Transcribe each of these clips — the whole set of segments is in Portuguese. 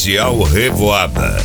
Especial Revoada.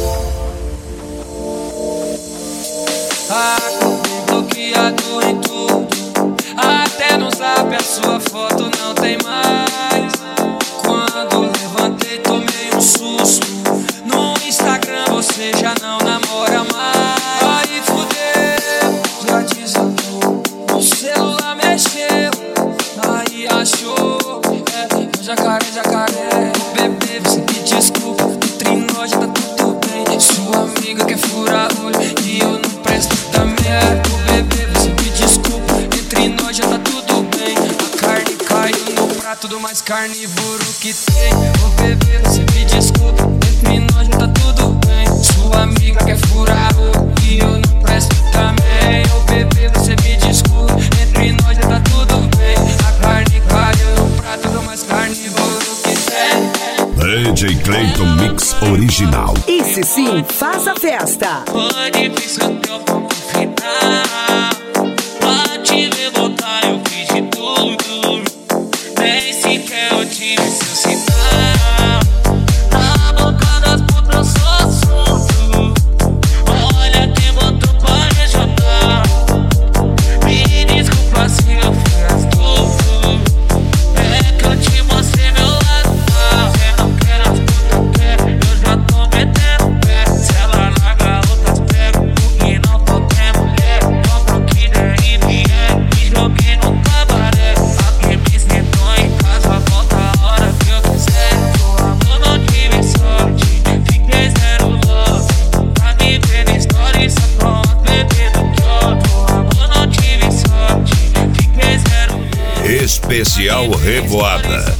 Bloqueado em tudo, até no zap a sua foto não tem mais. Quando levantei tomei um susto, no Instagram você já não namora mais. Aí fudeu, já desandou, o celular mexeu, aí achou, jacaré, bebê, você me desculpa, entre nós já tá tudo bem. Sua amiga quer furar olho e eu não presto também. Bebê, você me desculpa, entre nós já tá tudo bem. A carne caiu no prato do mais carnívoro que tem. Bebê, você me desculpa, entre nós já tá tudo bem. Sua amiga quer furar olho e eu não presto também. Bebê, você me desculpa, entre nós já tá tudo bem. A carne caiu no prato do mais carnívoro que tem. DJ Clayton Mix Original. Esse sim faz a festa. Pode piscar teu foco final. Pra te ver voltar eu fiz de tudo. Nem sequer eu tive seu sinal. Na boca das putas eu sou assunto. Olha quem botou pra me jogar. Me desculpa se eu fui astuto. É que eu te mostrei meu lado. Você não quer as putas quer, eu já tô metendo pé. Se ela larga outras pego, porque não tô tendo mulher. Compra o que der e vier, me joguei no cabaré. Alguém me sentou em casa, volta a hora que eu quiser. Seu amor não tive sorte, fiquei zero love. Pra me ver na história só pronto, bebê do que seu amor não tive sorte, fiquei zero love. Especial Revoada.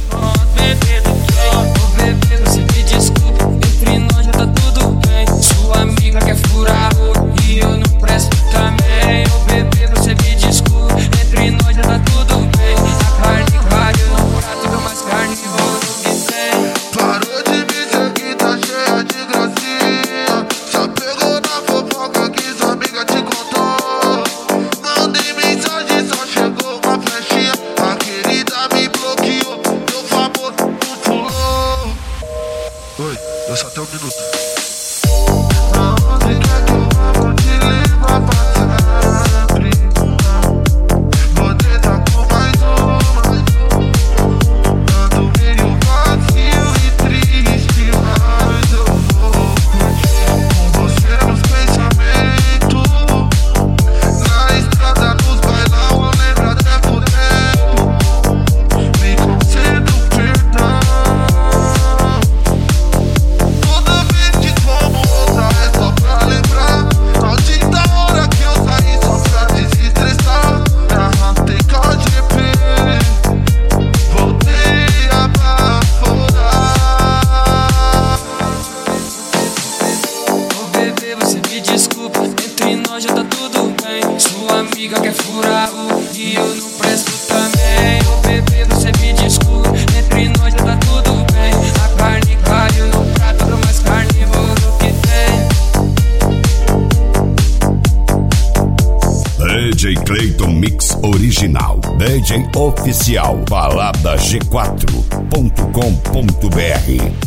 Bebê, você me desculpa, entre nós já tá tudo bem. Sua amiga quer furar e eu não presto também. Bebê, você me desculpa, entre nós já tá tudo bem. A carne caiu no prato do mais carnívoro que tem. Parou de me seguir, tá cheia de gracinha. Já pegou na fofoca que sua amiga te contou. Mandei mensagem, só chegou uma flechinha. A querida me bloqueou, deu favor, não pulou. Oi, deu só até um minuto. Aonde quer que eu vá, vou te levar pra sempre. Vou tentar com mais uma. Ando meio vazio e triste, mas eu vou curtir com você nos pensamentos. Na estrada, nos bailão, eu lembro até por tempo. Me concedo perdão. Toda vez que como outra é só pra lembrar. Maldita hora que eu saí só pra desestressar. Me arrastei KGP, voltei a baforar. Bebê, você me desculpa, entre nós já tá tudo bem. Sua amiga quer furar e eu não presto também. Bebê, você me desculpa, entre nós já tá tudo bem. A carne caiu no prato do mais carnívoro que tem. DJ Clayton Mix Original. DJ Oficial. Balada G4.com.br.